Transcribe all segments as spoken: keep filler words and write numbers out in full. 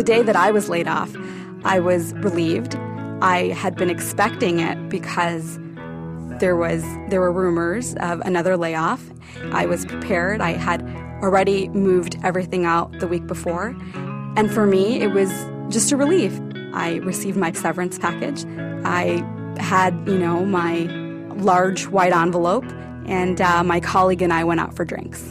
day that I was laid off, I was relieved. I had been expecting it because there was there were rumors of another layoff. I was prepared. I had already moved everything out the week before. And for me, it was just a relief. I received my severance package. I had, you know, my large white envelope, and uh, my colleague and I went out for drinks.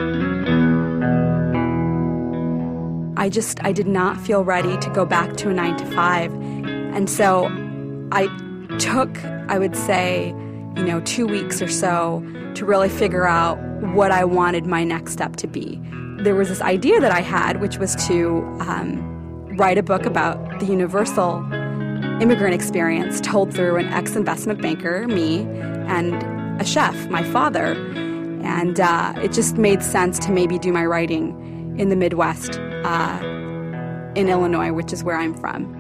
I just, I did not feel ready to go back to a nine to five. And so I took, I would say, you know, two weeks or so to really figure out what I wanted my next step to be. There was this idea that I had, which was to um, write a book about the universal immigrant experience told through an ex-investment banker, me, and a chef, my father. And uh, it just made sense to maybe do my writing in the Midwest, uh, in Illinois, which is where I'm from.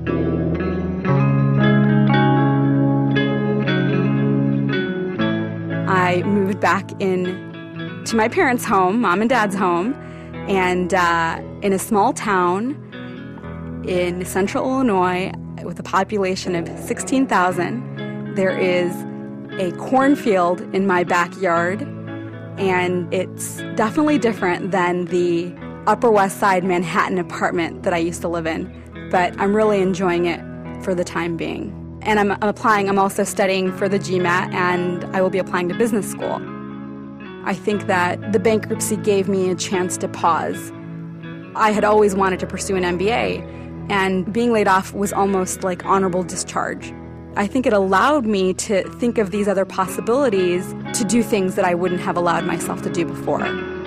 I moved back in to my parents' home, mom and dad's home, and uh, in a small town in central Illinois with a population of sixteen thousand, there is a cornfield in my backyard, and it's definitely different than the Upper West Side Manhattan apartment that I used to live in, but I'm really enjoying it for the time being. And I'm, I'm applying, I'm also studying for the GMAT, and I will be applying to business school. I think that the bankruptcy gave me a chance to pause. I had always wanted to pursue an M B A, and being laid off was almost like honorable discharge. I think it allowed me to think of these other possibilities to do things that I wouldn't have allowed myself to do before.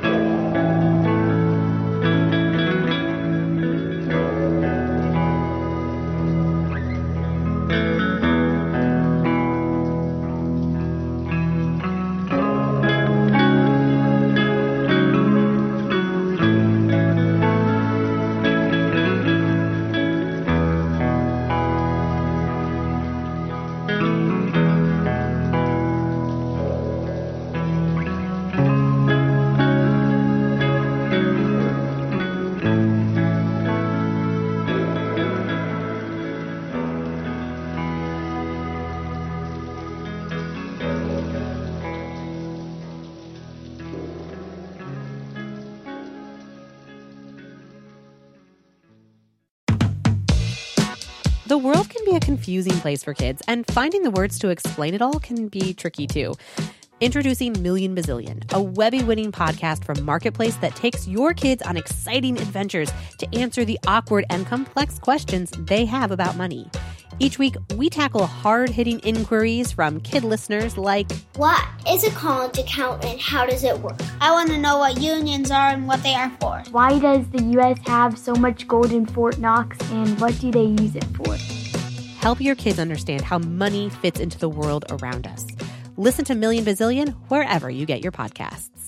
The world can be a confusing place for kids, and finding the words to explain it all can be tricky too. Introducing Million Bazillion, a Webby-winning podcast from Marketplace that takes your kids on exciting adventures to answer the awkward and complex questions they have about money. Each week, we tackle hard-hitting inquiries from kid listeners like, what is a college account and how does it work? I want to know what unions are and what they are for. Why does the U S have so much gold in Fort Knox, and what do they use it for? Help your kids understand how money fits into the world around us. Listen to Million Bazillion wherever you get your podcasts.